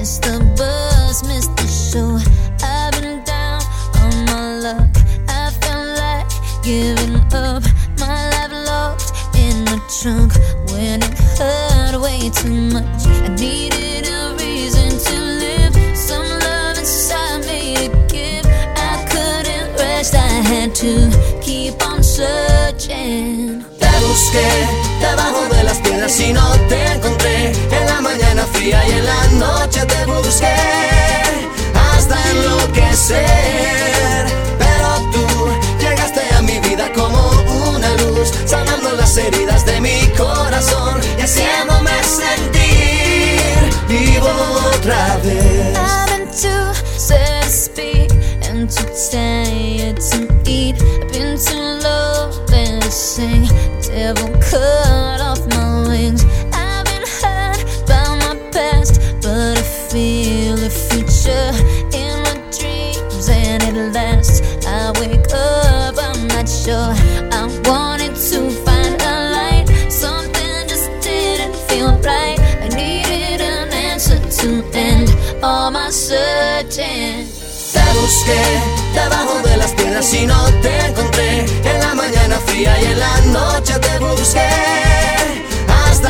Missed the bus, missed the show. I've been down on my luck. I felt like giving up. My life locked in the trunk when it hurt way too much. I needed a reason to live, some love inside me to give. I couldn't rest, I had to keep on searching. Te busqué debajo de las piedras y no te encontré. En la mañana fría y en la noche te busqué hasta enloquecer. Pero tú llegaste a mi vida como una luz, sanando las heridas de mi corazón y haciéndome sentir vivo otra vez. I've been too sad to speak and too tired to eat. I've been too low to sing. Devil cut off my wings. I've been hurt by my past, but I feel the future in my dreams, and at last I wake up. I'm not sure. I wanted to find a light. Something just didn't feel right. I needed an answer to end all my searching. Te busqué debajo de las piedras y no te encontré. En la mañana fría y en la noche te busqué hasta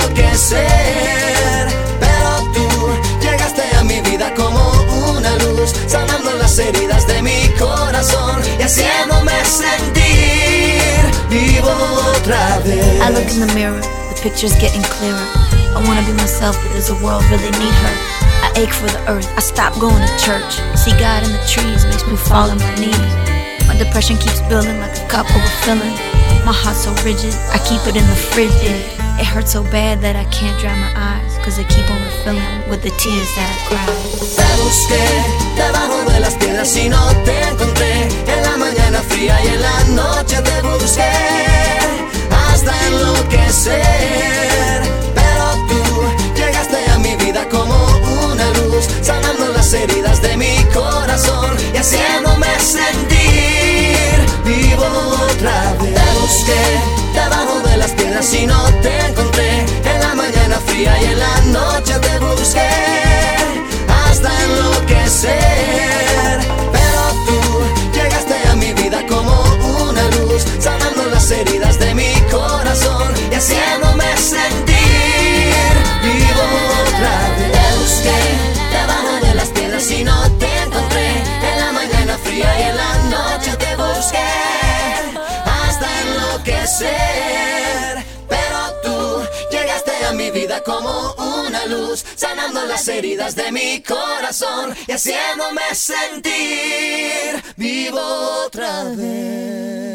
enloquecer. Pero tú llegaste a mi vida como una luz, sanando las heridas de mi corazón y haciéndome sentir vivo otra vez. I look in the mirror, the picture's getting clearer. I wanna be myself, but does the world really need her? I ache for the earth, I stop going to church. See God in the trees makes me fall on my knees. My depression keeps building like a cup overfilling. My heart's so rigid, I keep it in the fridge. It hurts so bad that I can't dry my eyes, cause they keep on refilling with the tears that I cry. Te busqué debajo de las piedras y no te encontré. En la mañana fría y en la noche te busqué hasta enloquecer. Pero tú llegaste a mi vida como una luz, sanando las heridas de mi corazón y haciéndome sentir vivo otra vez. Te busqué debajo de las piedras y no te encontré. En la mañana fría y en la noche te busqué hasta enloquecer. Pero tú llegaste a mi vida como una luz, sanando las heridas de mi corazón y haciéndome sentir vivo otra vez. Te busqué debajo de las piedras y no te encontré. En la mañana fría y en la noche te busqué hasta enloquecer. Pero tú llegaste a mi vida como una luz, sanando las heridas de mi corazón y haciéndome sentir vivo otra vez.